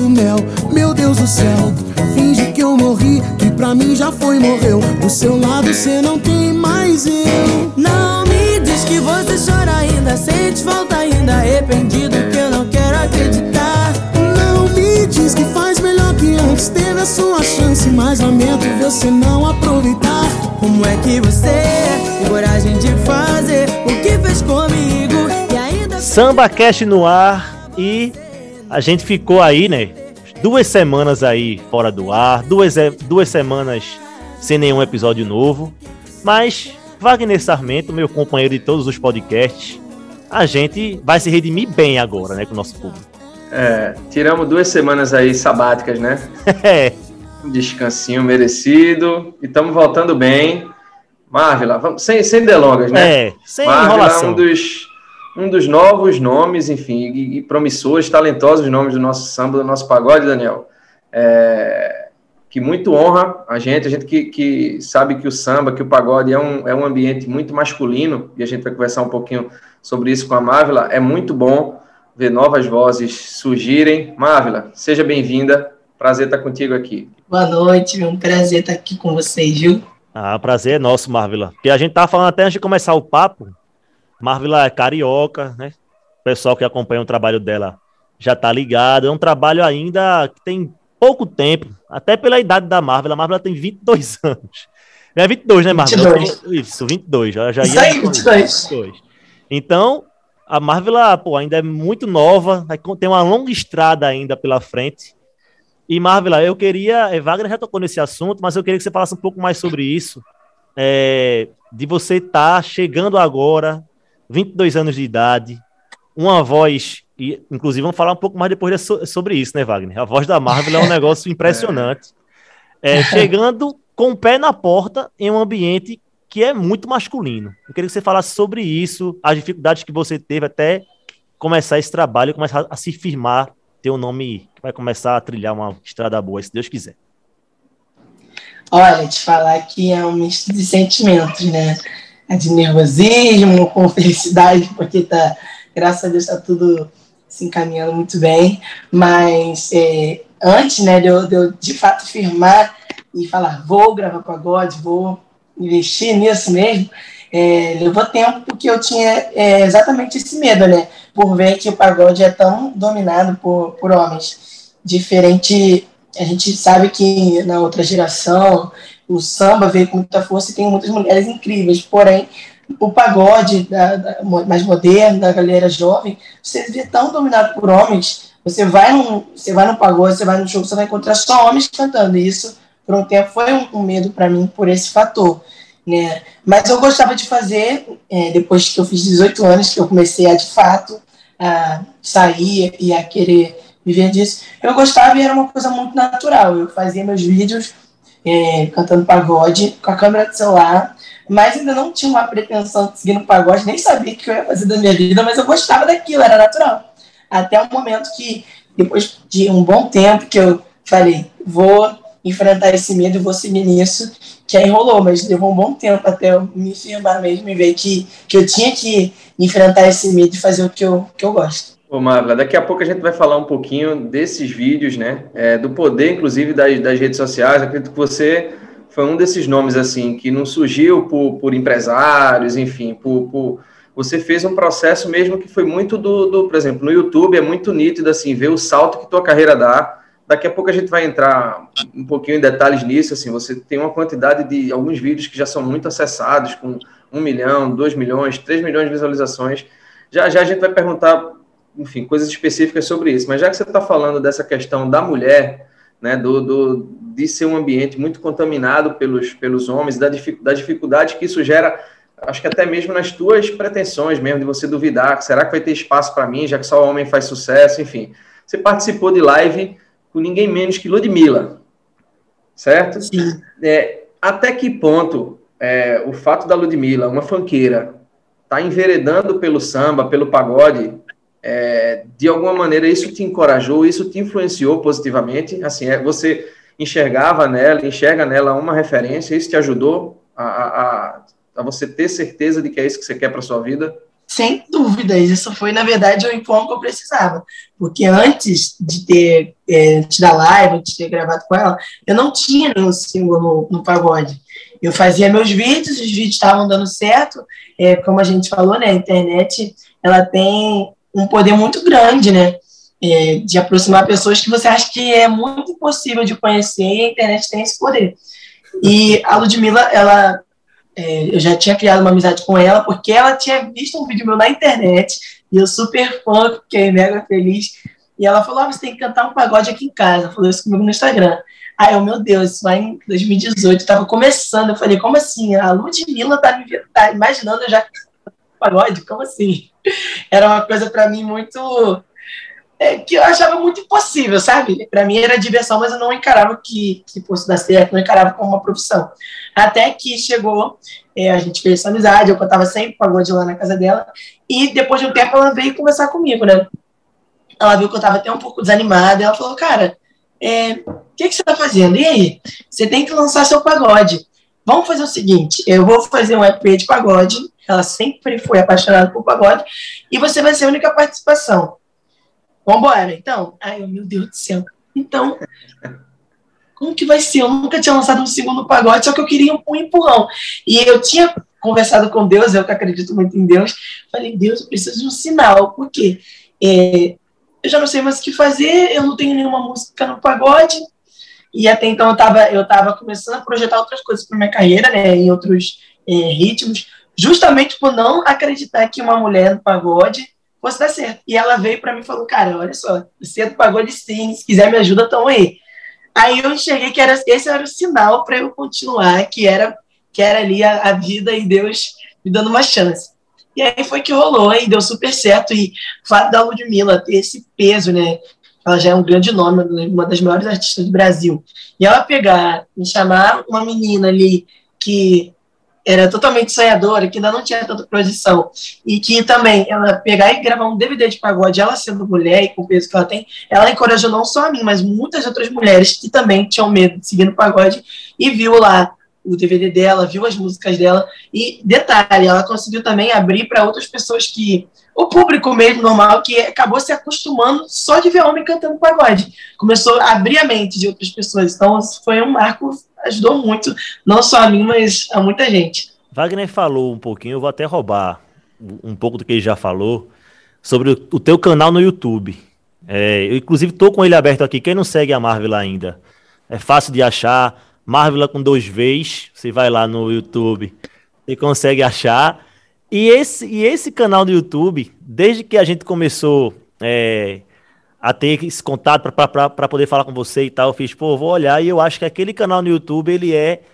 do mel, meu Deus do céu. Finge que eu morri, que pra mim já foi, morreu. Do seu lado cê não tem mais eu. Não me diz que você chora ainda, sente falta ainda, arrependido que eu não quero acreditar. Não me diz que faz melhor que antes, teve a sua chance, mas lamento você não aproveitar. Como é que você tem coragem de fazer o que fez comigo e ainda... SambaCast no ar, e a gente ficou aí, né, 2 semanas aí fora do ar, duas semanas sem nenhum episódio novo, mas Wagner Sarmento, meu companheiro de todos os podcasts, a gente vai se redimir bem agora, né, com o nosso público. Tiramos 2 semanas aí sabáticas, né? Um descansinho merecido, e estamos voltando bem. Marvila, vamos, sem delongas, né? Sem Marvila, enrolação. Um dos novos nomes, enfim, e promissores, talentosos nomes do nosso samba, do nosso pagode, Daniel. Que muito honra a gente que sabe que o samba, que o pagode é um ambiente muito masculino, e a gente vai conversar um pouquinho sobre isso com a Marvila. É muito bom ver novas vozes surgirem. Marvila, seja bem-vinda, prazer estar contigo aqui. Boa noite, é um prazer estar aqui com vocês, viu? Prazer é nosso, Marvila. Porque a gente tava falando até antes de começar o papo, Marvila é carioca, né? O pessoal que acompanha o trabalho dela já tá ligado. É um trabalho ainda que tem pouco tempo, até pela idade da Marvila. A Marvila tem 22 anos. É 22, né, Marvila? 22. Isso, 22. Já Isso ia aí, 22. Então, a Marvila, ainda é muito nova, tem uma longa estrada ainda pela frente. E, Marvila, eu queria... Wagner já tocou nesse assunto, mas eu queria que você falasse um pouco mais sobre isso, de você estar chegando agora, 22 anos de idade, uma voz... E, inclusive, vamos falar um pouco mais depois sobre isso, né, Wagner? A voz da Marvila é um negócio impressionante. Chegando com o pé na porta em um ambiente que é muito masculino. Eu queria que você falasse sobre isso, as dificuldades que você teve até começar esse trabalho, começar a se firmar, ter um nome que vai começar a trilhar uma estrada boa, se Deus quiser. Olha, te falar que é um misto de sentimentos, né? É de nervosismo, com felicidade, porque graças a Deus está tudo se encaminhando muito bem. Mas antes, né, de eu de fato firmar e falar, vou gravar pagode, vou investir nisso mesmo, levou tempo, porque eu tinha exatamente esse medo, né? Por ver que o pagode é tão dominado por homens. Diferente, a gente sabe que na outra geração o samba veio com muita força e tem muitas mulheres incríveis, porém o pagode mais moderno, da galera jovem, você vê tão dominado por homens. Você vai no pagode, você vai no show, você vai encontrar só homens cantando. E isso, por um tempo, foi um medo para mim por esse fator, né? Mas eu gostava de fazer, depois que eu fiz 18 anos, que eu comecei a, de fato, a sair e a querer viver disso. Eu gostava e era uma coisa muito natural. Eu fazia meus vídeos cantando pagode com a câmera do celular, mas ainda não tinha uma pretensão de seguir no pagode, nem sabia o que eu ia fazer da minha vida, mas eu gostava daquilo, era natural. Até o momento que, depois de um bom tempo, que eu falei, vou enfrentar esse medo e vou seguir nisso, que aí rolou, mas levou um bom tempo até eu me firmar mesmo e ver que eu tinha que enfrentar esse medo e fazer o que eu gosto. Ô, Marvila, daqui a pouco a gente vai falar um pouquinho desses vídeos, né? Do poder, inclusive, das redes sociais. Acredito que você foi um desses nomes, assim, que não surgiu por empresários, enfim, você fez um processo mesmo que foi muito por exemplo, no YouTube é muito nítido, assim, ver o salto que tua carreira dá. Daqui a pouco a gente vai entrar um pouquinho em detalhes nisso, assim, você tem uma quantidade de alguns vídeos que já são muito acessados, com 1 milhão, 2 milhões, 3 milhões de visualizações. Já a gente vai perguntar, enfim, coisas específicas sobre isso, mas já que você está falando dessa questão da mulher, né, de ser um ambiente muito contaminado pelos homens, da dificuldade que isso gera, acho que até mesmo nas tuas pretensões mesmo, de você duvidar, será que vai ter espaço para mim, já que só o homem faz sucesso, enfim. Você participou de live com ninguém menos que Ludmilla, certo? Sim. Até que ponto o fato da Ludmilla, uma funkeira, tá enveredando pelo samba, pelo pagode, de alguma maneira isso te encorajou, isso te influenciou positivamente? Assim, você enxerga nela uma referência, isso te ajudou a você ter certeza de que é isso que você quer para sua vida? Sem dúvidas, isso foi, na verdade, o empurrão que eu precisava. Porque antes de ter, antes da live, antes de ter gravado com ela, eu não tinha nenhum single no pagode. Eu fazia meus vídeos, os vídeos estavam dando certo. Como a gente falou, né, a internet, ela tem um poder muito grande, né, de aproximar pessoas que você acha que é muito impossível de conhecer, e a internet tem esse poder. E a Ludmilla, ela... eu já tinha criado uma amizade com ela, porque ela tinha visto um vídeo meu na internet, e eu super fã, fiquei mega feliz, e ela falou, você tem que cantar um pagode aqui em casa, falou isso comigo no Instagram. Aí eu, meu Deus, isso vai em 2018, estava começando, eu falei, como assim? A Ludmilla tá imaginando eu já pagode? Como assim? Era uma coisa para mim muito... que eu achava muito impossível, sabe? Para mim era diversão, mas eu não encarava que fosse dar certo, não encarava como uma profissão. Até que chegou, a gente fez essa amizade, eu cantava sempre pagode lá na casa dela, e depois de um tempo ela veio conversar comigo, né? Ela viu que eu estava até um pouco desanimada, e ela falou, cara, o que você está fazendo? E aí? Você tem que lançar seu pagode. Vamos fazer o seguinte, eu vou fazer um EP de pagode, ela sempre foi apaixonada por pagode, e você vai ser a única participação. Vambora, então? Ai, meu Deus do céu. Então, como que vai ser? Eu nunca tinha lançado um segundo pagode, só que eu queria um empurrão. E eu tinha conversado com Deus, eu que acredito muito em Deus, falei, Deus, eu preciso de um sinal, porque eu já não sei mais o que fazer, eu não tenho nenhuma música no pagode, e até então eu tava começando a projetar outras coisas para minha carreira, né, em outros ritmos, justamente por não acreditar que uma mulher no pagode fosse dar certo. E ela veio para mim e falou, cara, olha só, você é do pagode sim, se quiser me ajuda, tamo aí. Aí eu enxerguei que esse era o sinal para eu continuar, que era ali a vida e Deus me dando uma chance. E aí foi que rolou, e deu super certo. E o fato da Ludmilla ter esse peso, né? Ela já é um grande nome, uma das maiores artistas do Brasil. E ela me chamar uma menina ali que era totalmente sonhadora, que ainda não tinha tanta projeção, e que também ela pegar e gravar um DVD de pagode, ela sendo mulher e com o peso que ela tem, ela encorajou não só a mim, mas muitas outras mulheres que também tinham medo de seguir no pagode, e viu lá o DVD dela, viu as músicas dela, e detalhe, ela conseguiu também abrir para outras pessoas que, o público mesmo normal, que acabou se acostumando só de ver homem cantando pagode, começou a abrir a mente de outras pessoas, então foi um marco, ajudou muito, não só a mim, mas a muita gente. Wagner falou um pouquinho, eu vou até roubar um pouco do que ele já falou, sobre o teu canal no YouTube. Eu inclusive tô com ele aberto aqui, quem não segue a Marvila ainda, é fácil de achar, Marvila com 2 Vs, você vai lá no YouTube e consegue achar. E esse canal do YouTube, desde que a gente começou a ter esse contato para poder falar com você e tal, eu fiz, vou olhar, e eu acho que aquele canal no YouTube, ele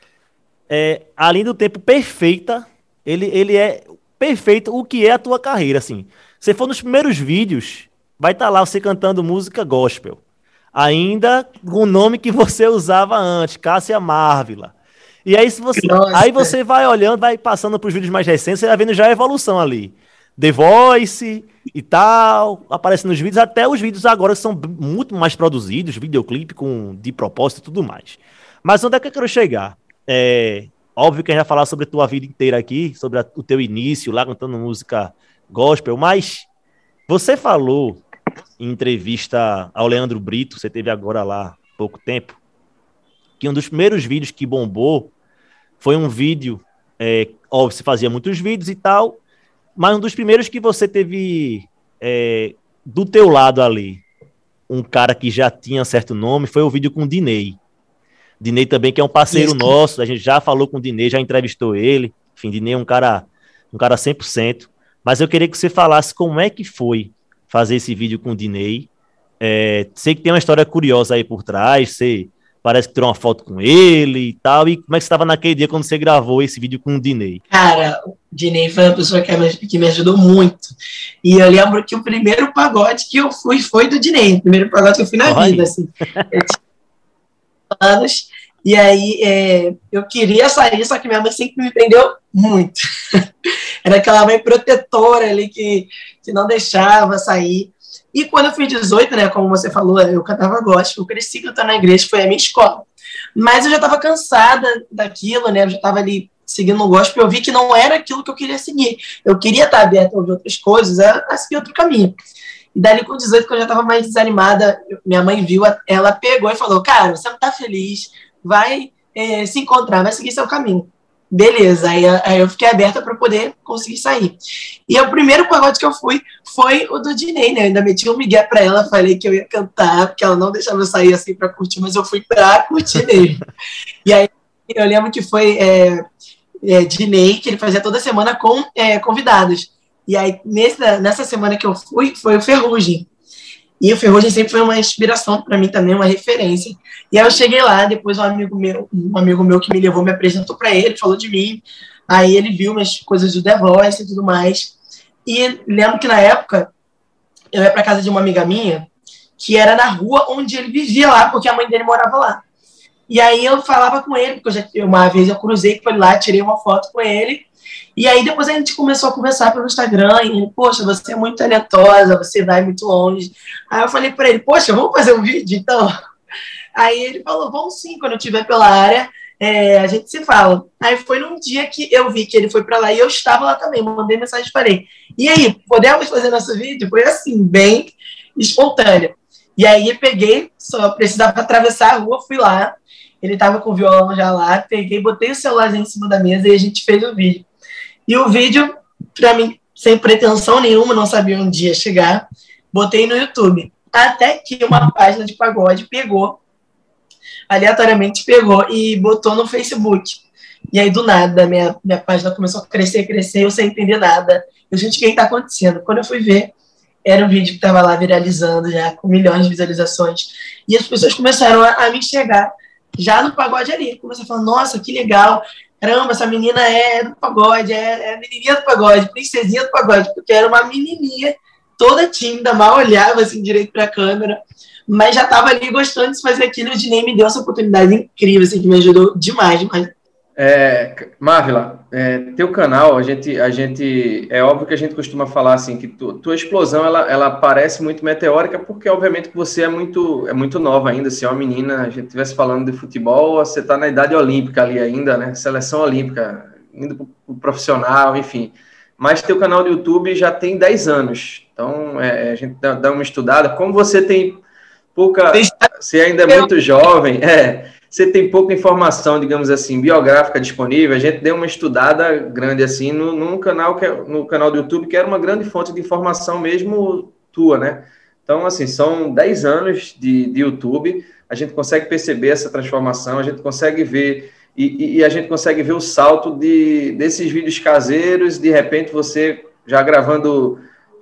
além do tempo perfeita, ele é perfeito o que é a tua carreira, assim. Se for nos primeiros vídeos, vai estar lá você cantando música gospel, ainda com o nome que você usava antes, Cássia Marvila. E aí, aí você vai olhando, vai passando para os vídeos mais recentes, você vai vendo já a evolução ali. The Voice e tal, aparece nos vídeos, até os vídeos agora são muito mais produzidos, videoclipe de propósito e tudo mais. Mas onde é que eu quero chegar? Óbvio que a gente vai falar sobre a tua vida inteira aqui, sobre o teu início lá cantando música gospel, mas você falou em entrevista ao Leandro Brito, você teve agora lá há pouco tempo, que um dos primeiros vídeos que bombou foi um vídeo, óbvio, você fazia muitos vídeos e tal, mas um dos primeiros que você teve do teu lado ali, um cara que já tinha certo nome, foi o vídeo com o Diney. Diney também, que é um parceiro nosso, a gente já falou com o Diney, já entrevistou ele, enfim, Diney é um cara 100%, mas eu queria que você falasse como é que foi fazer esse vídeo com o Diney. Sei que tem uma história curiosa aí por trás, você parece que tirou uma foto com ele e tal, e como é que você estava naquele dia quando você gravou esse vídeo com o Diney? Cara, o Diney foi uma pessoa que me ajudou muito, e eu lembro que o primeiro pagode que eu fui foi do Diney, o primeiro pagode que eu fui na vida, assim, eu tinha anos, e aí eu queria sair, só que minha mãe sempre me prendeu muito, era aquela mãe protetora ali que não deixava sair. E quando eu fiz 18, né, como você falou, eu cantava gospel, eu cresci cantando na igreja, foi a minha escola. Mas eu já estava cansada daquilo, né, eu já estava ali seguindo o gospel, eu vi que não era aquilo que eu queria seguir. Eu queria estar aberta a ouvir outras coisas, a seguir outro caminho. E dali com 18, que eu já estava mais desanimada, minha mãe viu, ela pegou e falou, cara, você não tá feliz, vai se encontrar, vai seguir seu caminho. Beleza, aí eu fiquei aberta para poder conseguir sair. E o primeiro pagode que eu fui foi o do Diney, né? Eu ainda meti um migué para ela, falei que eu ia cantar, porque ela não deixava eu sair assim para curtir, mas eu fui para curtir mesmo. E aí eu lembro que foi Diney, que ele fazia toda semana com convidados. E aí nessa semana que eu fui, foi o Ferrugem. E o Ferrugem sempre foi uma inspiração para mim também, uma referência. E aí eu cheguei lá, depois um amigo meu que me levou, me apresentou para ele, falou de mim. Aí ele viu umas coisas do The Voice e tudo mais. E lembro que na época, eu ia para casa de uma amiga minha, que era na rua onde ele vivia lá, porque a mãe dele morava lá. E aí eu falava com ele, porque uma vez eu cruzei com ele lá, tirei uma foto com ele. E aí depois a gente começou a conversar pelo Instagram, e ele, poxa, você é muito talentosa, você vai muito longe. Aí eu falei para ele, poxa, vamos fazer um vídeo então? Aí ele falou, vamos sim, quando eu estiver pela área, a gente se fala. Aí foi num dia que eu vi que ele foi para lá e eu estava lá também, mandei mensagem e falei, e aí, podemos fazer nosso vídeo? Foi assim, bem espontâneo. E aí eu peguei, só precisava atravessar a rua, fui lá, ele estava com o violão já lá, peguei, botei o celularzinho em cima da mesa e a gente fez o vídeo. E o vídeo, para mim, sem pretensão nenhuma, não sabia onde ia chegar, botei no YouTube. Até que uma página de pagode aleatoriamente pegou e botou no Facebook. E aí, do nada, minha página começou a crescer, eu sem entender nada. Eu, gente, o que está acontecendo? Quando eu fui ver, era um vídeo que estava lá viralizando já, com milhões de visualizações. E as pessoas começaram a me enxergar já no pagode ali. Começaram a falar, nossa, que legal. Caramba, essa menina é do pagode, é menininha do pagode, princesinha do pagode, porque era uma menininha toda tímida, mal olhava assim direito para a câmera, mas já estava ali gostando de fazer aquilo. O Diney me deu essa oportunidade incrível, assim, que me ajudou demais. Marvila, teu canal, a gente é óbvio que a gente costuma falar assim, que tua explosão, ela parece muito meteórica, porque obviamente que você é muito nova ainda, se é uma menina, a gente estivesse falando de futebol, você está na idade olímpica ali ainda, né, seleção olímpica, indo para o profissional, enfim, mas teu canal do YouTube já tem 10 anos, então a gente dá uma estudada, como você tem pouca, você ainda é muito jovem, você tem pouca informação, digamos assim, biográfica disponível, a gente deu uma estudada grande assim no canal do YouTube, que era uma grande fonte de informação mesmo tua, né? Então, assim, são 10 anos de YouTube, a gente consegue perceber essa transformação, a gente consegue ver, e a gente consegue ver o salto desses vídeos caseiros, de repente você já gravando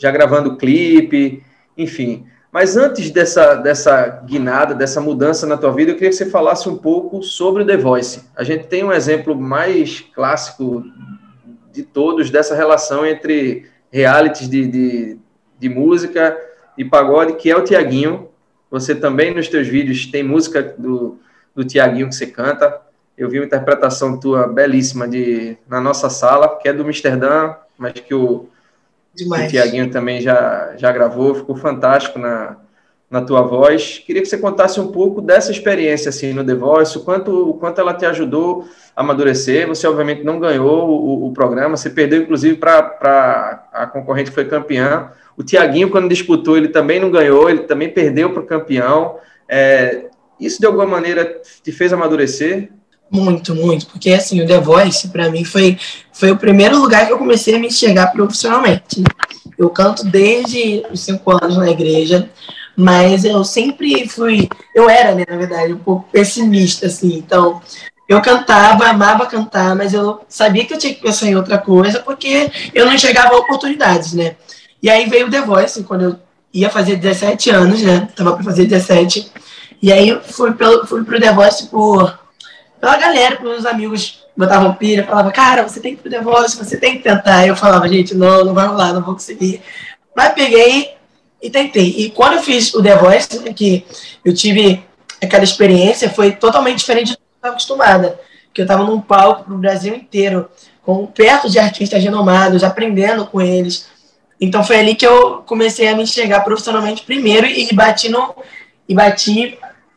clipe, enfim. Mas antes dessa guinada, dessa mudança na tua vida, eu queria que você falasse um pouco sobre o The Voice. A gente tem um exemplo mais clássico de todos dessa relação entre realities de música e pagode, que é o Tiaguinho. Você também, nos teus vídeos, tem música do Tiaguinho que você canta. Eu vi uma interpretação tua belíssima na nossa sala, que é do Amsterdã, mas que o Tiaguinho também já gravou, ficou fantástico na tua voz. Queria que você contasse um pouco dessa experiência assim, no The Voice, o quanto ela te ajudou a amadurecer. Você, obviamente, não ganhou o programa, você perdeu, inclusive, para a concorrente que foi campeã. O Tiaguinho, quando disputou, ele também não ganhou, ele também perdeu para o campeão. Isso, de alguma maneira, te fez amadurecer? Muito, muito, porque assim, o The Voice, para mim, foi o primeiro lugar que eu comecei a me enxergar profissionalmente. Eu canto desde os 5 anos na igreja, mas eu sempre eu era, né, na verdade, um pouco pessimista, assim, então eu cantava, amava cantar, mas eu sabia que eu tinha que pensar em outra coisa, porque eu não enxergava oportunidades, né, e aí veio o The Voice, quando eu ia fazer 17 anos, né, tava para fazer 17, e aí eu fui pro The Voice pela galera, pelos amigos botavam pilha, falavam, cara, você tem que ir pro The Voice, você tem que tentar. Eu falava, gente, não vai rolar, não vou conseguir. Mas peguei e tentei. E quando eu fiz o The Voice, que eu tive aquela experiência, foi totalmente diferente do que eu estava acostumada. Porque eu estava num palco pro Brasil inteiro, perto de artistas renomados, aprendendo com eles. Então foi ali que eu comecei a me enxergar profissionalmente primeiro e bati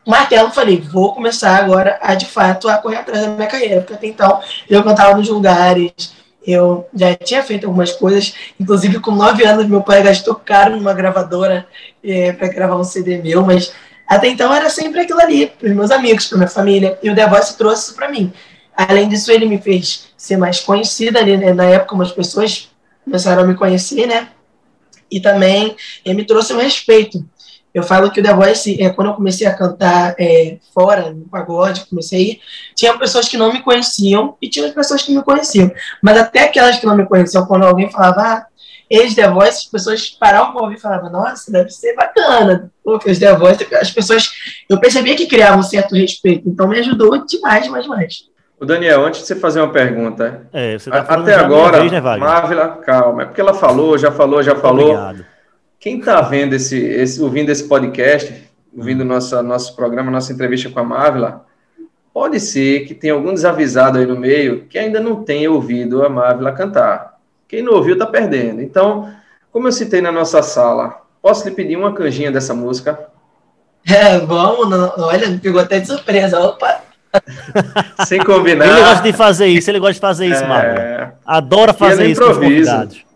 martelo, falei, vou começar agora a, de fato, a correr atrás da minha carreira, porque até então eu cantava nos lugares, eu já tinha feito algumas coisas, inclusive com 9 anos meu pai gastou caro numa gravadora para gravar um CD meu, mas até então era sempre aquilo ali, para os meus amigos, para minha família, e o The Voice trouxe isso para mim. Além disso, ele me fez ser mais conhecida ali, né? Na época, umas pessoas começaram a me conhecer, né? E também ele me trouxe um respeito. Eu falo que o The Voice, quando eu comecei a cantar fora, no pagode, comecei a ir, tinha pessoas que não me conheciam e tinha pessoas que me conheciam. Mas até aquelas que não me conheciam, quando alguém falava, ex-The Voice, as pessoas paravam para ouvir e falavam, nossa, deve ser bacana. Porque os The Voice, as pessoas, eu percebia que criavam um certo respeito. Então me ajudou demais, mais. O Daniel, antes de você fazer uma pergunta, você tá até agora, vez, né, Wagner? Marvila, calma, é porque ela falou, já falou. Obrigado. Quem está vendo ouvindo esse podcast, ouvindo nosso programa, nossa entrevista com a Marvila, pode ser que tenha algum desavisado aí no meio que ainda não tenha ouvido a Marvila cantar. Quem não ouviu está perdendo. Então, como eu citei na nossa sala, posso lhe pedir uma canjinha dessa música? Vamos, olha, me pegou até de surpresa, opa! Sem combinar. Ele gosta de fazer isso, Marvila. Adora fazer isso com os convidados.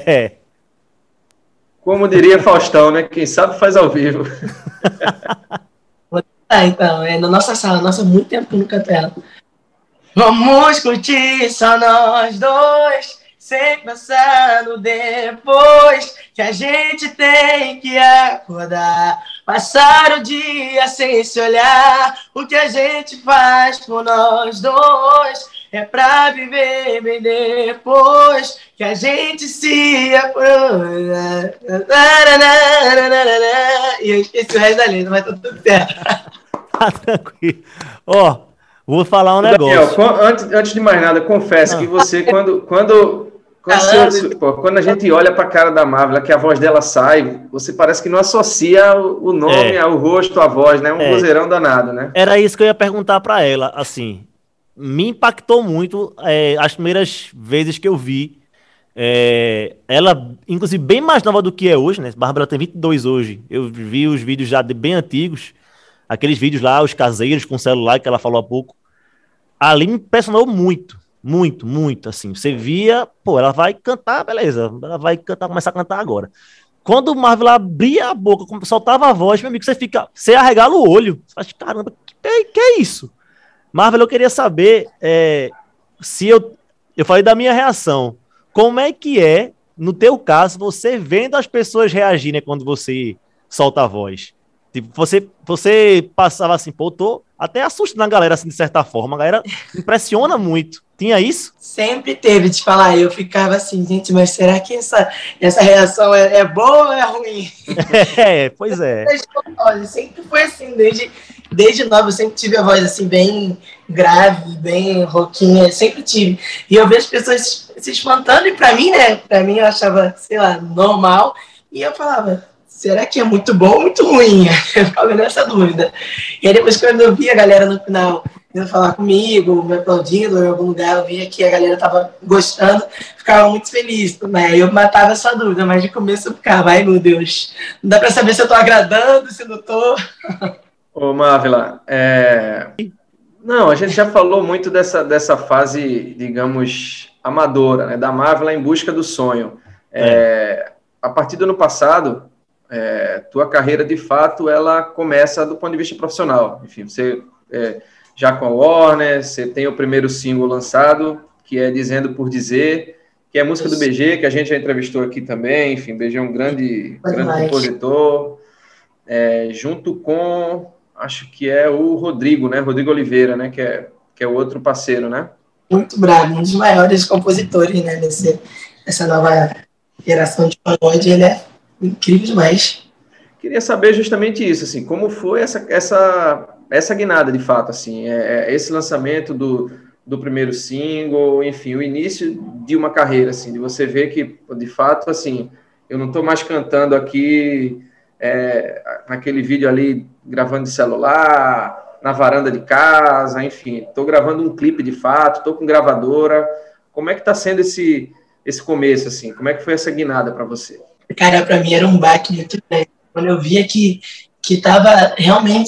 Como diria Faustão, né? Quem sabe faz ao vivo. Então, na nossa sala, muito tempo que eu não canto ela. Vamos curtir só nós dois, sem pensar no depois, que a gente tem que acordar. Passar o dia sem se olhar, o que a gente faz por nós dois é pra viver bem depois, que a gente se... E eu esqueci o resto da letra, mas tá tudo certo. Tá tranquilo. Vou falar um negócio. Daniel, antes de mais nada, confesso que você, quando a gente olha para a cara da Marvila, que a voz dela sai, você parece que não associa o nome, o rosto, a voz, né? Um vozeirão danado, né? Era isso que eu ia perguntar para ela, assim. Me impactou muito as primeiras vezes que eu vi. Ela, inclusive, bem mais nova do que é hoje, né? Bárbara tem 22 hoje. Eu vi os vídeos já bem antigos, aqueles vídeos lá, os caseiros com celular que ela falou há pouco. Ali me impressionou muito. Muito, assim. Você via, ela vai cantar, beleza. Ela vai começar a cantar agora. Quando o Marvila abria a boca, soltava a voz, meu amigo, você arregala o olho. Você faz, caramba, que é isso? Marvila, eu queria saber se eu falei da minha reação. Como é que no teu caso, você vendo as pessoas reagirem quando você solta a voz? Tipo, você passava assim, tô até assustando a galera, assim, de certa forma. A galera impressiona muito. Tinha isso? Sempre teve, te falar. Eu ficava assim, gente, mas será que essa reação é boa ou é ruim? Pois é. Olha, sempre foi assim, desde nova, eu sempre tive a voz assim, bem grave, bem rouquinha, sempre tive. E eu vejo as pessoas se espantando, e pra mim, né? Pra mim eu achava, sei lá, normal. E eu falava, será que é muito bom ou muito ruim? Eu ficava nessa dúvida. E aí depois, quando eu vi a galera no final indo falar comigo, me aplaudindo em algum lugar, eu via que a galera tava gostando, ficava muito feliz, né? Eu matava essa dúvida, mas de começo eu ficava, ai meu Deus, não dá pra saber se eu tô agradando, se não tô. Ô Marvila, não, a gente já falou muito dessa fase, digamos, amadora, né? Da Marvila em busca do sonho. A partir do ano passado, tua carreira, de fato, ela começa do ponto de vista profissional. Enfim, você... já com a Warner, você tem o primeiro single lançado, que é Dizendo por Dizer, que é a música do BG, que a gente já entrevistou aqui também. Enfim, BG é um grande compositor, junto com, acho que é o Rodrigo, né? Rodrigo Oliveira, né? Que é o outro parceiro, né? Muito bravo, um dos maiores compositores, né? Dessa nova geração de pagode, ele é incrível demais. Queria saber justamente isso, assim, como foi essa guinada, de fato, assim, esse lançamento do primeiro single, enfim, o início de uma carreira, assim, de você ver que, de fato, assim, eu não estou mais cantando aqui naquele vídeo ali, gravando de celular, na varanda de casa, enfim, estou gravando um clipe de fato, estou com gravadora. Como é que está sendo esse começo, assim? Como é que foi essa guinada para você? Cara, para mim era um baque muito grande. Quando eu via que estava realmente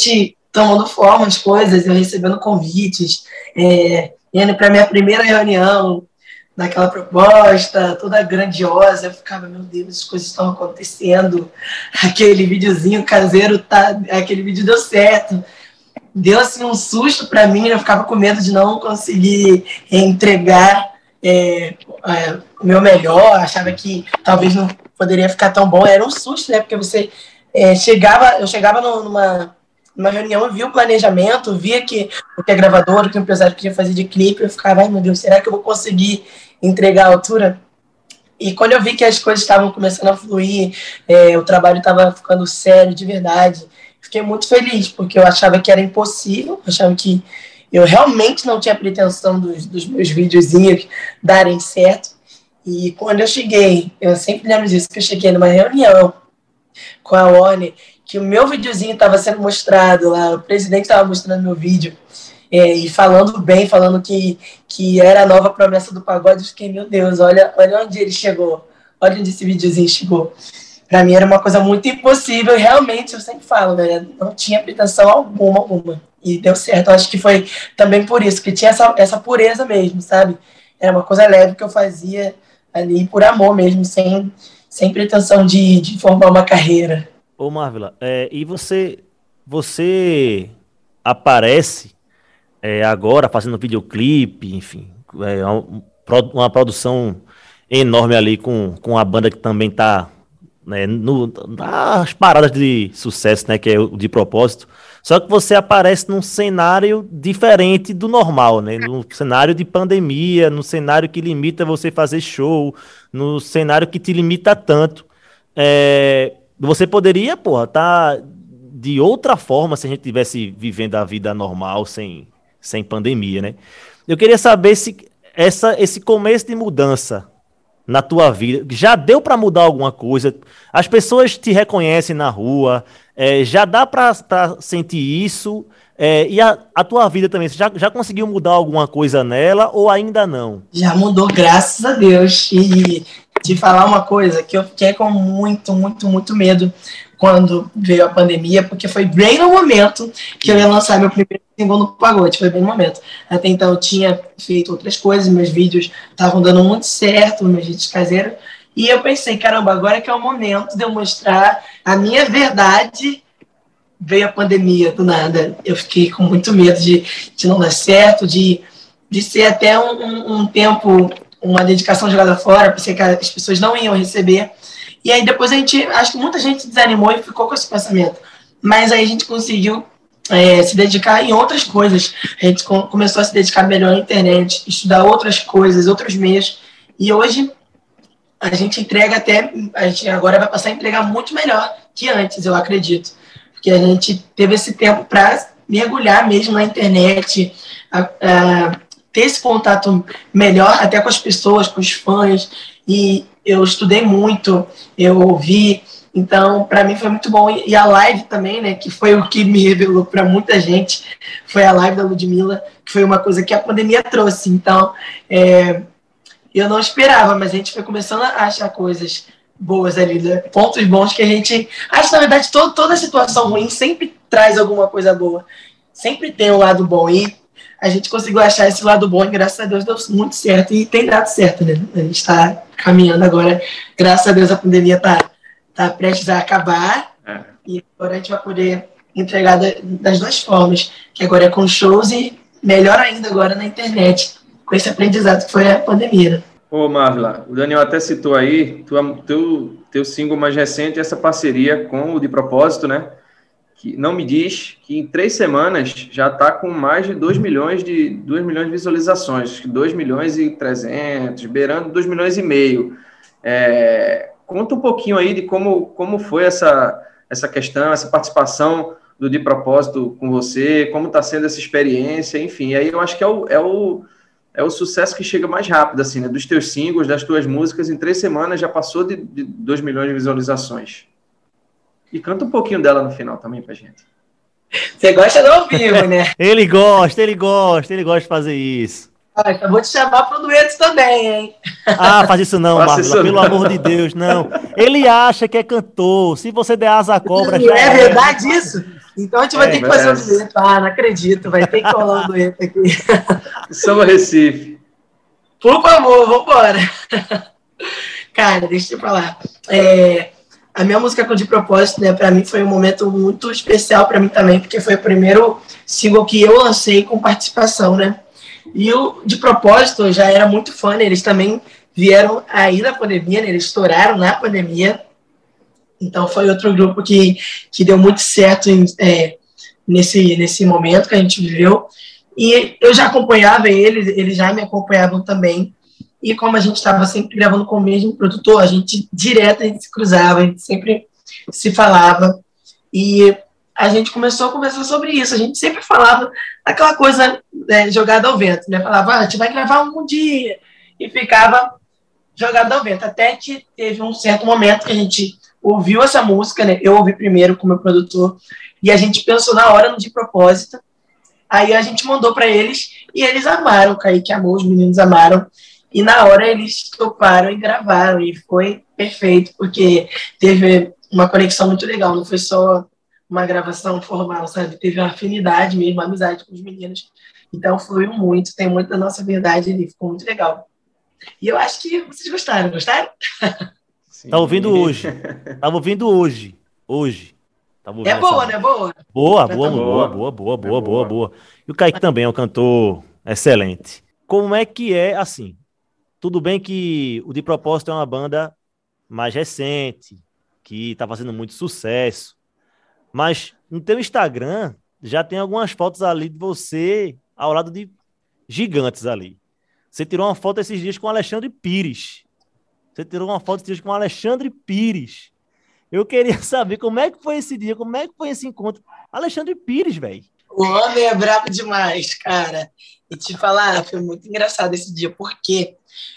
tomando forma as coisas, eu recebendo convites, indo para minha primeira reunião daquela proposta toda grandiosa. Eu ficava, meu Deus, as coisas estão acontecendo, aquele videozinho caseiro, aquele vídeo deu certo. Deu assim um susto para mim, eu ficava com medo de não conseguir entregar o meu melhor, achava que talvez não poderia ficar tão bom, era um susto, né, porque você eu chegava numa reunião, eu via o planejamento, via o que a gravadora, o que o empresário queria fazer de clipe, eu ficava, ai meu Deus, será que eu vou conseguir entregar a altura? E quando eu vi que as coisas estavam começando a fluir, o trabalho estava ficando sério, de verdade, fiquei muito feliz, porque eu achava que era impossível, achava que eu realmente não tinha pretensão dos meus videozinhos darem certo. E quando eu cheguei, eu sempre lembro disso, que eu cheguei numa reunião com a Warner, que o meu videozinho estava sendo mostrado lá, o presidente estava mostrando meu vídeo, e falando bem, falando que era a nova promessa do pagode. Eu fiquei, meu Deus, olha onde ele chegou, olha onde esse videozinho chegou. Para mim era uma coisa muito impossível, e realmente, eu sempre falo, né, não tinha pretensão alguma, e deu certo. Eu acho que foi também por isso, que tinha essa pureza mesmo, sabe? Era uma coisa leve que eu fazia ali por amor mesmo, sem pretensão de formar uma carreira. Ô, Marvila, e você aparece agora fazendo videoclipe, enfim, uma produção enorme ali com a banda que também tá, né, nas paradas de sucesso, né, que é o De Propósito. Só que você aparece num cenário diferente do normal, né? No cenário de pandemia, no cenário que limita você fazer show, no cenário que te limita tanto. Você poderia, tá de outra forma se a gente tivesse vivendo a vida normal, sem pandemia, né? Eu queria saber se esse começo de mudança na tua vida já deu para mudar alguma coisa. As pessoas te reconhecem na rua, já dá para sentir isso, e a tua vida também, você já conseguiu mudar alguma coisa nela ou ainda não? Já mudou, graças a Deus. E te falar uma coisa, que eu fiquei com muito, muito, muito medo quando veio a pandemia, porque foi bem no momento que eu ia lançar meu primeiro single no pagode, foi bem no momento. Até então eu tinha feito outras coisas, meus vídeos estavam dando muito certo, meus vídeos caseiros, e eu pensei, caramba, agora que é o momento de eu mostrar a minha verdade. Veio a pandemia do nada, eu fiquei com muito medo de não dar certo, de ser até um tempo, uma dedicação jogada fora, pensei que as pessoas não iam receber. E aí depois acho que muita gente desanimou e ficou com esse pensamento. Mas aí a gente conseguiu se dedicar em outras coisas. A gente começou a se dedicar melhor na internet, estudar outras coisas, outros meios. E hoje a gente a gente agora vai passar a entregar muito melhor que antes, eu acredito. Porque a gente teve esse tempo para mergulhar mesmo na internet, ter esse contato melhor até com as pessoas, com os fãs. E eu estudei muito, eu ouvi, então para mim foi muito bom. E a live também, né, que foi o que me revelou para muita gente, foi a live da Ludmilla, que foi uma coisa que a pandemia trouxe. Então eu não esperava, mas a gente foi começando a achar coisas boas ali, né? Pontos bons que a gente... Acho que, na verdade, toda situação ruim sempre traz alguma coisa boa. Sempre tem um lado bom. E a gente conseguiu achar esse lado bom e, graças a Deus, deu muito certo. E tem dado certo, né? A gente está caminhando agora. Graças a Deus, a pandemia está prestes a acabar. E agora a gente vai poder entregar das duas formas. Que agora é com shows e, melhor ainda, agora na internet. Com esse aprendizado que foi a pandemia, né? Ô, Marvila, o Daniel até citou aí teu single mais recente, essa parceria com o De Propósito, né? Que não me diz que em 3 semanas já está com mais de 2 milhões de visualizações, 2 milhões e 300, beirando 2 milhões e meio. Conta um pouquinho aí de como foi essa questão, essa participação do De Propósito com você, como está sendo essa experiência, enfim. Aí eu acho que é o sucesso que chega mais rápido, assim, né? Dos teus singles, das tuas músicas, em 3 semanas já passou de 2 milhões de visualizações. E canta um pouquinho dela no final também pra gente. Você gosta do ao vivo, né? Ele gosta de fazer isso. Eu vou te chamar pro dueto também, hein? Faz isso não, Marvila, pelo amor de Deus, não. Ele acha que é cantor. Se você der asa à cobra... É verdade isso? Então a gente vai ter que fazer um dueto. Ah, não acredito, vai ter que rolar um dueto aqui. Samba Recife. Por favor, vambora. Cara, deixa eu falar. A minha música com De Propósito, né, pra mim foi um momento muito especial pra mim também, porque foi o primeiro single que eu lancei com participação, né? E o De Propósito, eu já era muito fã, né? Eles também vieram aí na pandemia, né? Eles estouraram na pandemia. Então foi outro grupo que deu muito certo nesse momento que a gente viveu. E eu já acompanhava eles já me acompanhavam também. E como a gente estava sempre gravando com o mesmo produtor, a gente se cruzava, a gente sempre se falava. E a gente começou a conversar sobre isso. A gente sempre falava aquela coisa jogada ao vento, né? Falava, a gente vai gravar um dia. E ficava jogado ao vento. Até que teve um certo momento que a gente ouviu essa música, né? Eu ouvi primeiro com o meu produtor. E a gente pensou na hora no De Propósito. Aí a gente mandou para eles e eles amaram. O Kaique amou, os meninos amaram. E na hora eles toparam e gravaram. E foi perfeito, porque teve uma conexão muito legal. Não foi só uma gravação formal, sabe? Teve uma afinidade mesmo, uma amizade com os meninos. Então fluiu muito, tem muito da nossa verdade ali. Ficou muito legal. E eu acho que vocês gostaram. Gostaram? Sim. Tá ouvindo hoje. Tava ouvindo hoje. É boa, né? Boa. Boa. E o Kaique também é um cantor excelente. Como é que é, assim, tudo bem que o De Propósito é uma banda mais recente, que tá fazendo muito sucesso, mas no teu Instagram já tem algumas fotos ali de você ao lado de gigantes ali. Você tirou uma foto esses dias com o Alexandre Pires. Eu queria saber como é que foi esse dia, como é que foi esse encontro. Alexandre Pires, velho. O homem é brabo demais, cara. E te falar, foi muito engraçado esse dia, porque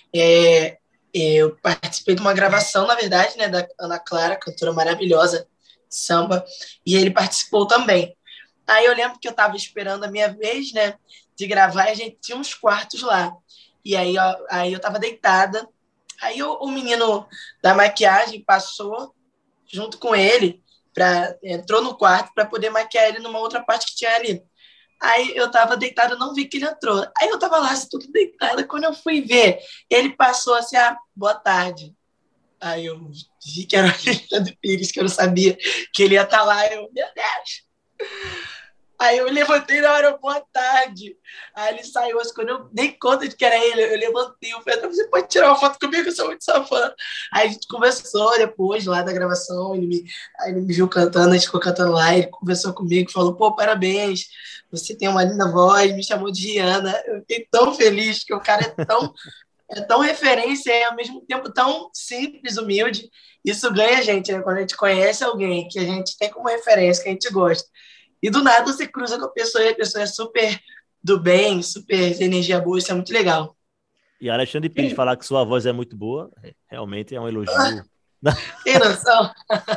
eu participei de uma gravação, na verdade, né, da Ana Clara, cantora maravilhosa de samba, e ele participou também. Aí eu lembro que eu estava esperando a minha vez, né, de gravar, e a gente tinha uns quartos lá. E aí eu estava deitada, aí o menino da maquiagem passou junto com ele, entrou no quarto para poder maquiar ele numa outra parte que tinha ali. Aí eu tava deitada, não vi que ele entrou. Aí eu tava lá, tudo deitada. Quando eu fui ver, ele passou assim, boa tarde. Aí eu vi que era o Alexandre Pires, que eu não sabia que ele ia estar lá. Eu, meu Deus! Aí eu levantei na hora, boa tarde. Aí ele saiu, assim, quando eu dei conta de que era ele, eu levantei, eu falei, você pode tirar uma foto comigo, eu sou muito sua fã. Aí a gente conversou depois, lá da gravação, ele me viu cantando, a gente ficou cantando lá, ele conversou comigo, falou, pô, parabéns, você tem uma linda voz, me chamou de Rihanna. Eu fiquei tão feliz, que o cara é tão referência e ao mesmo tempo tão simples, humilde. Isso ganha a gente, né? Quando a gente conhece alguém que a gente tem como referência, que a gente gosta. E do nada você cruza com a pessoa e a pessoa é super do bem, super de energia boa, isso é muito legal. E Alexandre Pires falar que sua voz é muito boa, realmente é um elogio. Tem noção?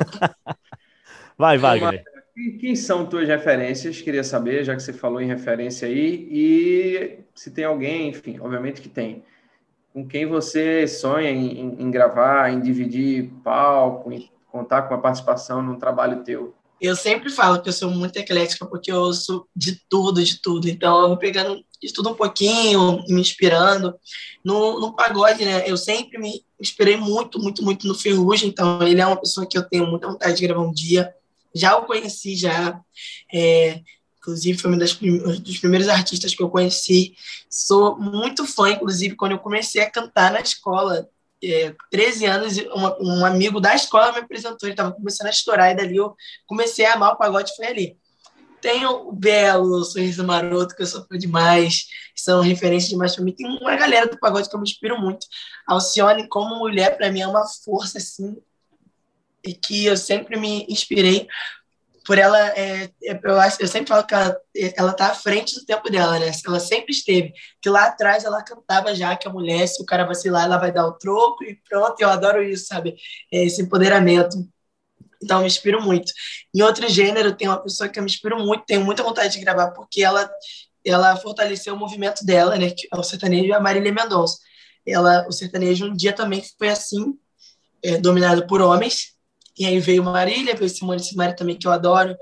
Vai, Wagner. Quem são tuas referências? Queria saber, já que você falou em referência aí, e se tem alguém, enfim, obviamente que tem, com quem você sonha em gravar, em dividir palco, em contar com a participação num trabalho teu. Eu sempre falo que eu sou muito eclética, porque eu ouço de tudo. Então, eu vou pegando de tudo um pouquinho, me inspirando. No pagode, né? Eu sempre me inspirei muito no Ferrugem. Então, ele é uma pessoa que eu tenho muita vontade de gravar um dia. Já o conheci, já. Inclusive, foi um dos primeiros artistas que eu conheci. Sou muito fã, inclusive, quando eu comecei a cantar na escola. 13 anos, um amigo da escola me apresentou, ele estava começando a estourar, e dali eu comecei a amar o pagode, foi ali. Tem o Belo, o Sorriso Maroto, que eu sou fã demais, são referências demais para mim. Tem uma galera do pagode que eu me inspiro muito. A Alcione, como mulher, para mim é uma força, assim, e que eu sempre me inspirei por ela. Eu sempre falo que ela tá à frente do tempo dela, né? Ela sempre esteve. Que lá atrás ela cantava já que a mulher, se o cara vacilar, ela vai dar o troco e pronto. Eu adoro isso, sabe? Esse empoderamento. Então, eu me inspiro muito. Em outro gênero, tem uma pessoa que eu me inspiro muito, tenho muita vontade de gravar, porque ela fortaleceu o movimento dela, né? Que é o sertanejo, a Marília Mendonça. O sertanejo um dia também foi assim, dominado por homens. E aí veio Marília, veio Simone Simaria também, que eu adoro,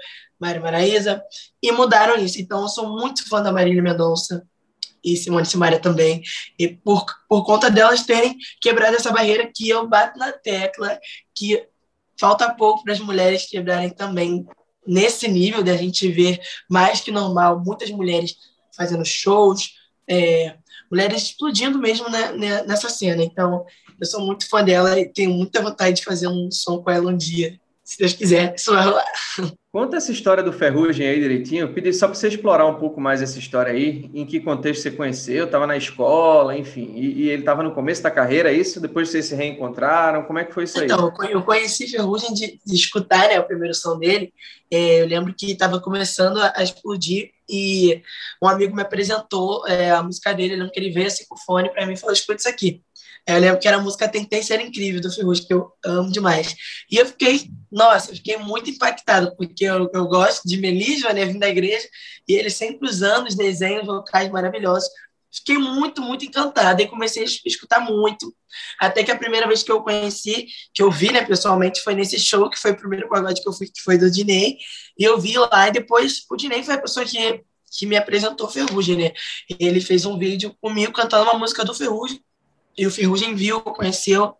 Maraíza, e mudaram isso. Então, eu sou muito fã da Marília Mendonça e Simone Simaria também, e por conta delas terem quebrado essa barreira que eu bato na tecla, que falta pouco para as mulheres quebrarem também nesse nível de a gente ver mais que normal muitas mulheres fazendo shows, mulheres explodindo mesmo nessa cena. Então, eu sou muito fã dela e tenho muita vontade de fazer um som com ela um dia. Se Deus quiser, isso vai rolar. Conta essa história do Ferrugem aí direitinho. Eu pedi só para você explorar um pouco mais essa história aí. Em que contexto você conheceu? Estava na escola, enfim. E ele estava no começo da carreira, é isso? Depois vocês se reencontraram? Como é que foi isso aí? Então, eu conheci Ferrugem de escutar, né, o primeiro som dele. Eu lembro que estava começando a explodir e um amigo me apresentou a música dele. Eu lembro que ele veio assim com o fone para mim e falou: escuta isso aqui. Eu lembro que era a música Tentei Ser Incrível, do Ferrugem, que eu amo demais. E eu fiquei muito impactado, porque eu gosto de Melisma, né, vim da igreja, e ele sempre usando os desenhos vocais maravilhosos. Fiquei muito, muito encantada, e comecei a escutar muito, até que a primeira vez que eu conheci, que eu vi, né, pessoalmente, foi nesse show, que foi o primeiro pagode que eu fui, que foi do Diney, e eu vi lá, e depois o Diney foi a pessoa que me apresentou Ferrugem, né? Ele fez um vídeo comigo cantando uma música do Ferrugem, e o Ferrugem viu, conheceu.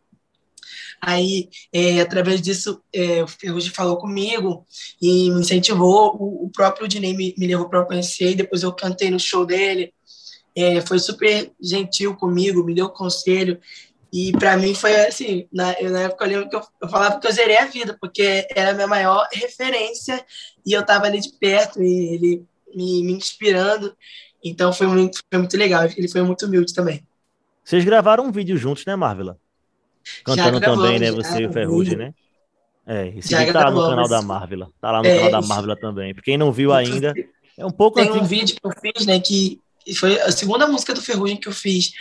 Aí, através disso, o Ferrugem falou comigo e me incentivou. O próprio Diney me levou para conhecer, e depois eu cantei no show dele. Foi super gentil comigo, me deu conselho. E para mim foi assim, na época eu lembro que eu falava que eu zerei a vida, porque era a minha maior referência e eu estava ali de perto e ele me inspirando. Então foi muito legal. Ele foi muito humilde também. Vocês gravaram um vídeo juntos, né, Marvila? Cantando também, né? Você e o Ferrugem, né? Esse vídeo tá lá no canal da Marvila. Tá lá no canal da Marvila também. Pra quem não viu ainda, é um pouco Tem antigo. um vídeo que eu fiz, né? Que foi a segunda música do Ferrugem que eu fiz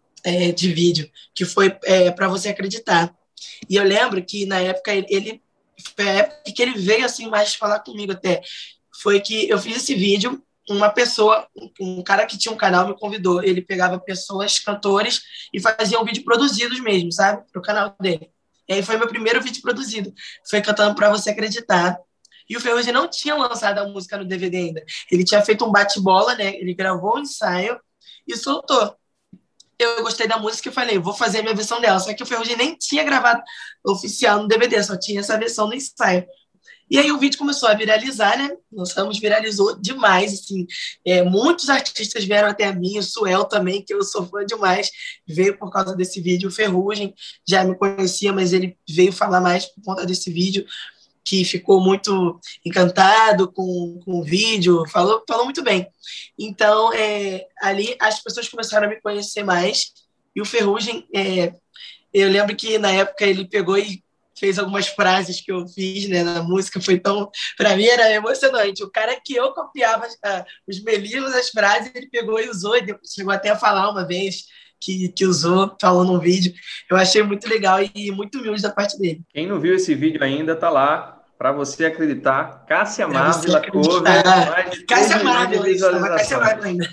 de vídeo, que foi Pra Você Acreditar. E eu lembro que na época foi a época que ele veio assim mais falar comigo até. Foi que eu fiz esse vídeo. Uma pessoa, um cara que tinha um canal me convidou. Ele pegava pessoas, cantores, e fazia um vídeo produzidos mesmo, sabe? Pro canal dele. E aí foi meu primeiro vídeo produzido. Foi cantando Pra Você Acreditar. E o Ferrugem não tinha lançado a música no DVD ainda. Ele tinha feito um bate-bola, né? Ele gravou um ensaio e soltou. Eu gostei da música e falei, vou fazer a minha versão dela. Só que o Ferrugem nem tinha gravado oficial no DVD, só tinha essa versão no ensaio. E aí o vídeo começou a viralizar, né? Viralizou demais, assim. Muitos artistas vieram até mim, o Suel também, que eu sou fã demais, veio por causa desse vídeo. O Ferrugem já me conhecia, mas ele veio falar mais por conta desse vídeo, que ficou muito encantado com o vídeo, falou muito bem. Então, ali as pessoas começaram a me conhecer mais, e o Ferrugem, eu lembro que na época ele pegou e fez algumas frases que eu fiz, né, na música, para mim era emocionante. O cara que eu copiava os melismos, as frases, ele pegou e usou, e chegou até a falar uma vez que usou, falou num vídeo. Eu achei muito legal e muito humilde da parte dele. Quem não viu esse vídeo ainda, tá lá, Pra Você Acreditar, Cássia Marvila, cover, mais de 3 milhões de visualizações. Ainda.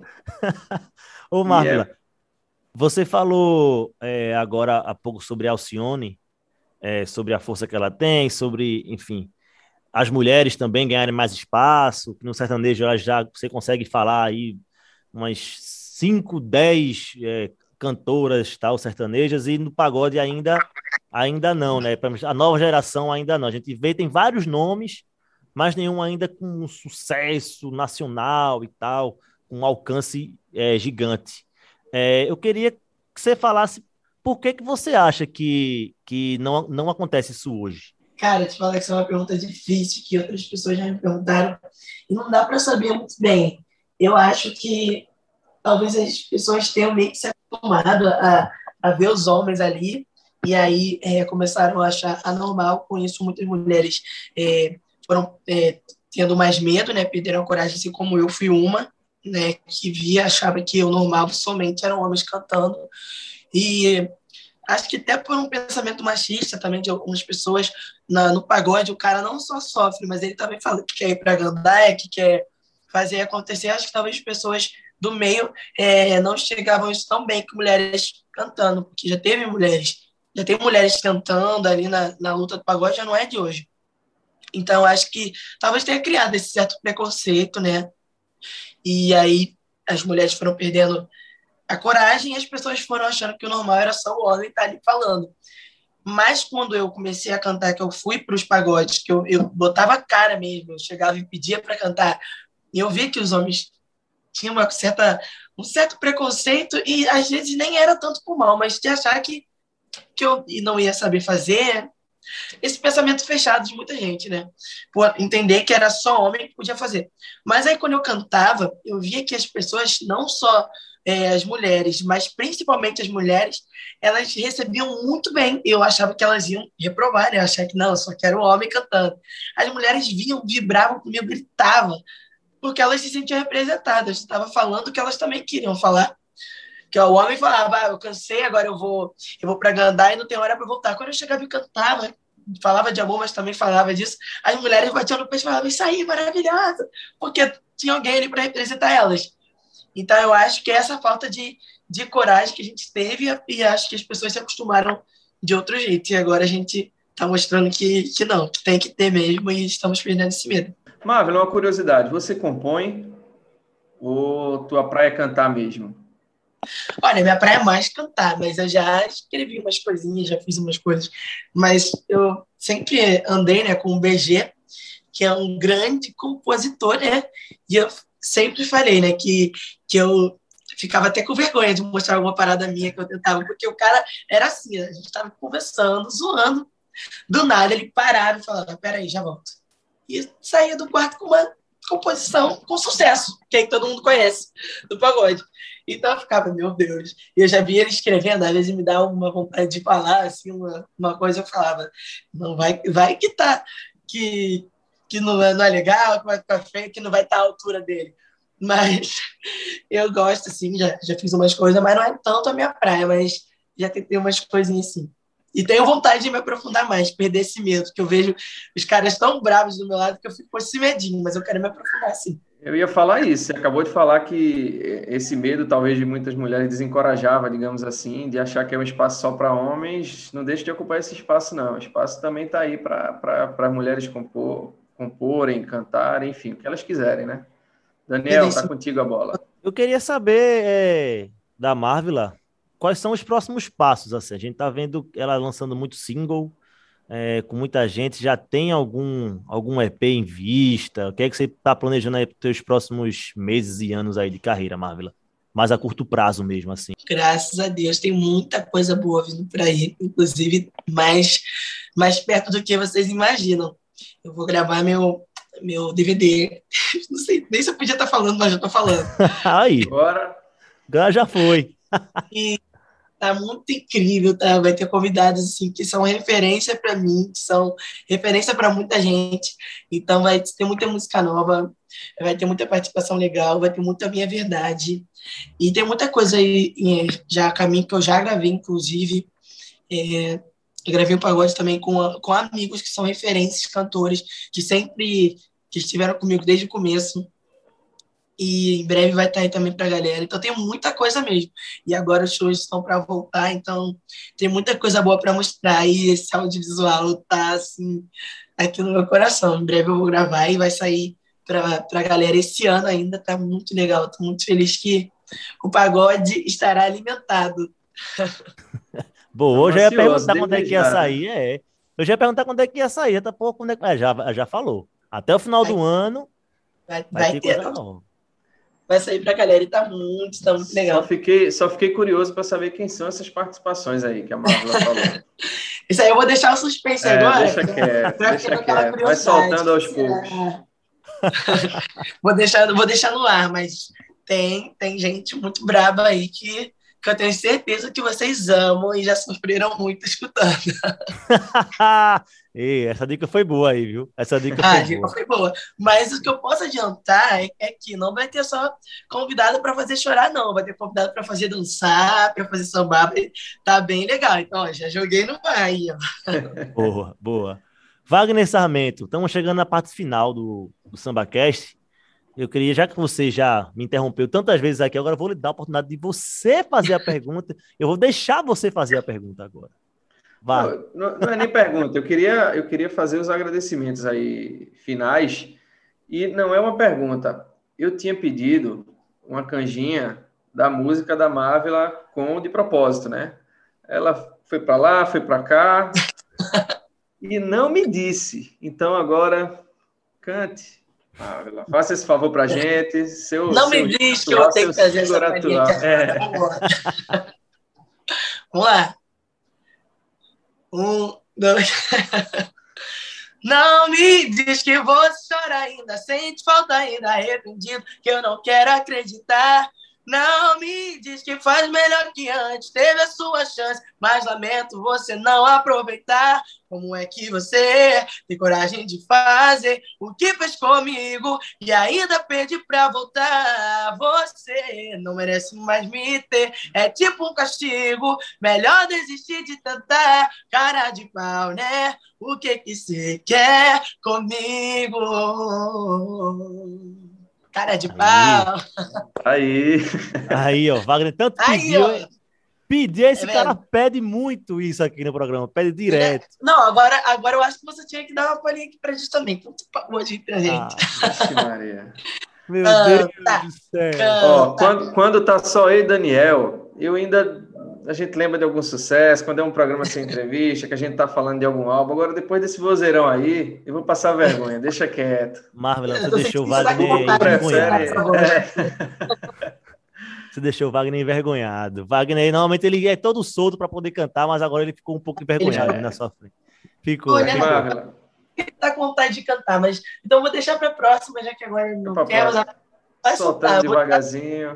Ô, Marvila, você falou agora há pouco sobre Alcione, sobre a força que ela tem, sobre, enfim, as mulheres também ganharem mais espaço, que no sertanejo você consegue falar aí umas 5, 10 cantoras tal, sertanejas, e no pagode ainda não, né? A nova geração ainda não. A gente vê, tem vários nomes, mas nenhum ainda com um sucesso nacional e tal, com um alcance gigante. Eu queria que você falasse por que você acha que não acontece isso hoje? Cara, te falar que isso é uma pergunta difícil, que outras pessoas já me perguntaram, e não dá para saber muito bem. Eu acho que talvez as pessoas tenham meio que se acostumado a ver os homens ali, e aí começaram a achar anormal. Com isso, muitas mulheres foram tendo mais medo, né? Perderam a coragem, assim como eu fui uma, né? Que achava que o normal somente eram homens cantando. E acho que até por um pensamento machista também de algumas pessoas, no pagode o cara não só sofre, mas ele também fala que quer ir para gandaia, que quer fazer acontecer. Acho que talvez pessoas do meio não chegavam isso tão bem que mulheres cantando, porque já tem mulheres cantando ali na luta do pagode, já não é de hoje. Então, acho que talvez tenha criado esse certo preconceito, né? E aí as mulheres foram perdendo a coragem e as pessoas foram achando que o normal era só o homem estar ali falando. Mas quando eu comecei a cantar, que eu fui para os pagodes, que eu botava a cara mesmo, eu chegava e pedia para cantar, e eu vi que os homens tinham um certo preconceito, e às vezes nem era tanto por mal, mas de achar que eu não ia saber fazer, esse pensamento fechado de muita gente, né? Por entender que era só homem que podia fazer. Mas aí, quando eu cantava, eu via que as pessoas, não só as mulheres, mas principalmente as mulheres, elas recebiam muito bem. Eu achava que elas iam reprovar, né? Eu achava que não, eu só quero homem cantando. As mulheres viam, vibravam comigo, gritavam, porque elas se sentiam representadas. Eu estava falando o que elas também queriam falar. Que o homem falava, eu cansei, agora eu vou para Gandá e não tem hora para voltar. Quando eu chegava e cantava, falava de amor, mas também falava disso, as mulheres batiam no peito e falavam, isso aí, maravilhosa, porque tinha alguém ali para representar elas. Então, eu acho que é essa falta de coragem que a gente teve e acho que as pessoas se acostumaram de outro jeito. E agora a gente está mostrando que não, que tem que ter mesmo e estamos perdendo esse medo. Marvel, uma curiosidade, você compõe ou tua praia é cantar mesmo? Olha, minha praia é mais cantar, mas eu já escrevi umas coisinhas, já fiz umas coisas, mas eu sempre andei, né, com o BG, que é um grande compositor, né, e eu sempre falei, né, que eu ficava até com vergonha de mostrar alguma parada minha que eu tentava, porque o cara era assim, a gente estava conversando, zoando, do nada ele parava e falava, peraí, já volto. E saía do quarto com uma composição com sucesso, que aí todo mundo conhece, do pagode. Então eu ficava, meu Deus. E eu já vi ele escrevendo, às vezes me dá uma vontade de falar, assim, uma coisa, eu falava, não vai que tá, que não é legal, que vai ficar feio, que não vai estar à altura dele. Mas eu gosto, assim, já fiz umas coisas, mas não é tanto a minha praia, mas já tentei umas coisinhas assim. E tenho vontade de me aprofundar mais, perder esse medo, que eu vejo os caras tão bravos do meu lado que eu fico com esse medinho, mas eu quero me aprofundar, sim. Eu ia falar isso, você acabou de falar que esse medo, talvez, de muitas mulheres desencorajava, digamos assim, de achar que é um espaço só para homens. Não deixe de ocupar esse espaço, não. O espaço também está aí para mulheres comporem, cantarem, enfim, o que elas quiserem, né? Daniel, está contigo a bola. Eu queria saber da Marvila, quais são os próximos passos, assim? A gente tá vendo ela lançando muito single, com muita gente, já tem algum EP em vista? O que é que você tá planejando aí para os seus próximos meses e anos aí de carreira, Marvila? Mais a curto prazo mesmo, assim. Graças a Deus, tem muita coisa boa vindo por aí, inclusive mais perto do que vocês imaginam. Eu vou gravar meu DVD. Não sei nem se eu podia estar falando, mas já estou falando. Aí, Agora já foi. E tá muito incrível, tá? Vai ter convidados assim, que são referência para mim, que são referência para muita gente. Então vai ter muita música nova, vai ter muita participação legal, vai ter muita minha verdade. E tem muita coisa aí já a caminho que eu já gravei, inclusive. Eu gravei um pagode também com amigos que são referências, cantores, que estiveram comigo desde o começo. E em breve vai estar aí também para a galera. Então tem muita coisa mesmo. E agora os shows estão para voltar, então tem muita coisa boa para mostrar. E esse audiovisual tá assim, aqui no meu coração. Em breve eu vou gravar e vai sair para a galera esse ano ainda. Tá muito legal. Estou muito feliz que o pagode estará alimentado. Boa, eu já ia perguntar quando é que ia sair. Eu já ia perguntar quando é que ia sair, até pouco quando é que... já falou. Até o final do ano vai ter coisa nova. Vai sair pra galera e tá muito legal. Só fiquei curioso para saber quem são essas participações aí que a Marvel falou. Isso aí eu vou deixar o suspense agora. Deixa quieto. Vai soltando aos poucos. Vou deixar no ar, mas tem gente muito braba aí que eu tenho certeza que vocês amam e já sofreram muito escutando. Essa dica foi boa aí, viu? Essa dica foi boa. Mas o que eu posso adiantar é que não vai ter só convidado para fazer chorar, não. Vai ter convidado para fazer dançar, para fazer sambar. Tá bem legal. Então, ó, já joguei no ar aí, ó. Boa. Wagner Sarmento, estamos chegando na parte final do SambaCast. Eu queria, já que você já me interrompeu tantas vezes aqui, agora eu vou lhe dar a oportunidade de você fazer a pergunta. Eu vou deixar você fazer a pergunta agora. Vá. Não é nem pergunta, eu queria fazer os agradecimentos aí finais, e não é uma pergunta. Eu tinha pedido uma canjinha da música da Marvela com de propósito, né? Ela foi para lá, foi para cá, e não me disse. Então agora, cante. Marvela, faça esse favor pra gente. Não me diz que eu vou ter que fazer essa palhinha aqui. Vamos lá. 1, 2. Não me diz que você chora ainda, sente falta ainda, arrependido, que eu não quero acreditar. Não me diz que faz melhor que antes, teve a sua chance, mas lamento você não aproveitar. Como é que você tem coragem de fazer o que fez comigo e ainda pede pra voltar? Você não merece mais me ter, é tipo um castigo, melhor desistir de tentar. Cara de pau, né? O que você quer comigo? Cara de pau. Aí, ó, Wagner tanto pediu. Pediu, esse cara pede muito isso aqui no programa, pede direto. Não, agora eu acho que você tinha que dar uma palhinha aqui pra gente também. Então, tu pagou de pra gente. Vixe Maria. Meu Deus do céu. Ó, quando tá só eu e Daniel, a gente lembra de algum sucesso, quando é um programa sem entrevista, que a gente tá falando de algum álbum. Agora, depois desse vozeirão aí, eu vou passar vergonha, deixa quieto. Marvela, você deixou o Wagner envergonhado. Você deixou o Wagner envergonhado. Wagner, normalmente ele é todo solto para poder cantar, mas agora ele ficou um pouco envergonhado na sua frente. Ficou. Olha, Marvela. Ele tá com vontade de cantar, mas então eu vou deixar para a próxima, já que agora eu não quero. Vai soltando devagarzinho.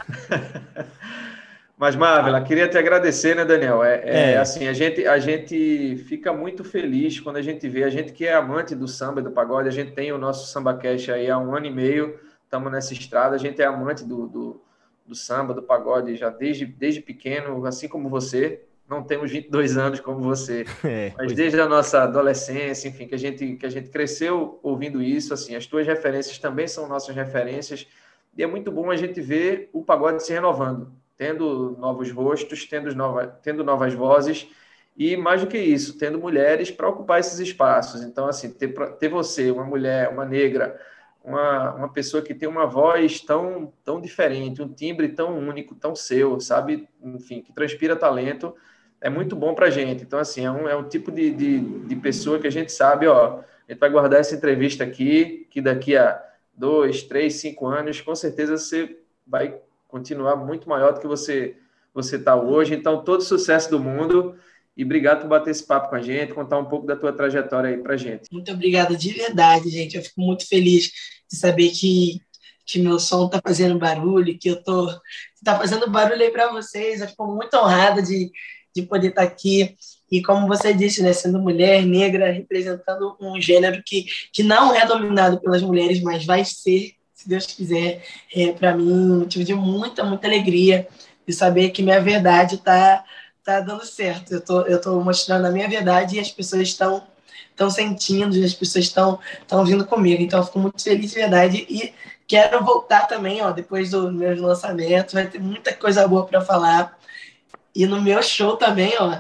Mas, Marvela, queria te agradecer, né, Daniel? Assim, a gente fica muito feliz quando a gente vê, a gente que é amante do samba e do pagode, a gente tem o nosso SambaCast aí há 1 ano e meio, estamos nessa estrada, a gente é amante do samba, do pagode, já desde pequeno, assim como você. Não temos 22 anos como você, mas desde a nossa adolescência, enfim, que a gente cresceu ouvindo isso, assim, as tuas referências também são nossas referências, e é muito bom a gente ver o pagode se renovando, tendo novos rostos, tendo novas vozes, e mais do que isso, tendo mulheres para ocupar esses espaços. Então, assim, ter você, uma mulher, uma negra, uma pessoa que tem uma voz tão diferente, um timbre tão único, tão seu, sabe? Enfim, que transpira talento, é muito bom para a gente. Então, assim, é um tipo de pessoa que a gente sabe, ó, a gente vai guardar essa entrevista aqui, que daqui a 2, 3, 5 anos, com certeza você vai continuar muito maior do que você está hoje. Então, todo sucesso do mundo. E obrigado por bater esse papo com a gente, contar um pouco da tua trajetória aí pra gente. Muito obrigada de verdade, gente. Eu fico muito feliz de saber que meu som tá fazendo barulho, que tá fazendo barulho aí para vocês. Eu fico muito honrada de poder estar aqui. E como você disse, né, sendo mulher negra, representando um gênero que não é dominado pelas mulheres, mas vai ser, se Deus quiser, para mim, um motivo de muita, muita alegria de saber que minha verdade tá dando certo. Eu tô mostrando a minha verdade e as pessoas estão sentindo, e as pessoas estão vindo comigo. Então, eu fico muito feliz de verdade e quero voltar também, ó, depois do meu lançamento, vai ter muita coisa boa para falar. E no meu show também, ó,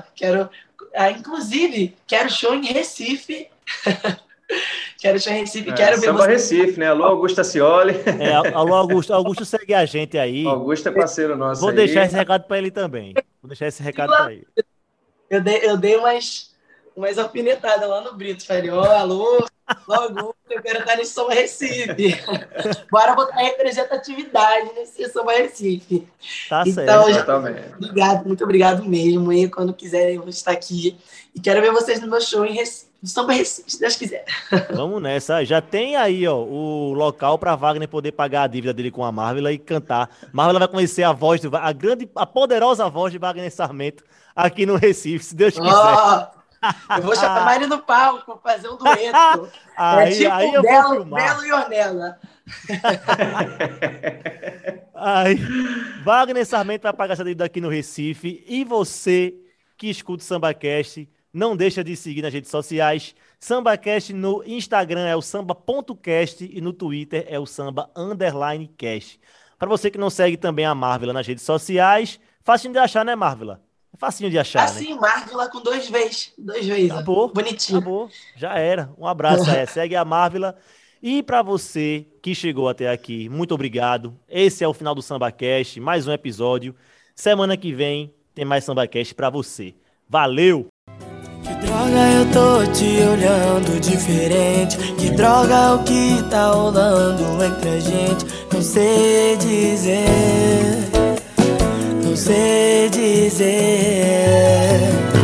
inclusive, quero show em Recife. Quero show em Recife, quero ver Samba Recife, né? Alô, Augusto Cioli. Alô, Augusto. Augusto segue a gente aí. Augusto é parceiro nosso. Vou deixar esse recado para ele também. Eu dei umas alfinetadas lá no Brito. Falei, alô, Augusto, eu quero estar nesse Samba Recife. Bora botar representatividade nesse Samba Recife. Tá então, certo. Obrigado, muito obrigado mesmo. E quando quiserem, eu vou estar aqui. E quero ver vocês no meu show em Recife. Samba Recife, se Deus quiser. Vamos nessa. Já tem aí, ó, o local para Wagner poder pagar a dívida dele com a Marvela e cantar. Marvela vai conhecer a voz a poderosa voz de Wagner Sarmento aqui no Recife, se Deus quiser. Eu vou chamar ele no palco, fazer um dueto. Aí eu vou filmar. Belo e Ornella. Aí, Wagner Sarmento vai pagar essa dívida aqui no Recife. E você que escuta o SambaCast, não deixa de seguir nas redes sociais. SambaCast no Instagram é o samba.cast e no Twitter é o samba_cast. Para você que não segue também a Marvela nas redes sociais, fácil de achar, né, Marvela? É facinho de achar, né? Assim, Marvila com 2 vezes. 2 vezes. Acabou. Bonitinho. Acabou. Já era. Um abraço aí. Segue a Marvila. E para você que chegou até aqui, muito obrigado. Esse é o final do SambaCast, mais um episódio. Semana que vem tem mais SambaCast para você. Valeu! Que droga, eu tô te olhando diferente. Que droga, o que tá rolando entre a gente? Não sei dizer, não sei dizer.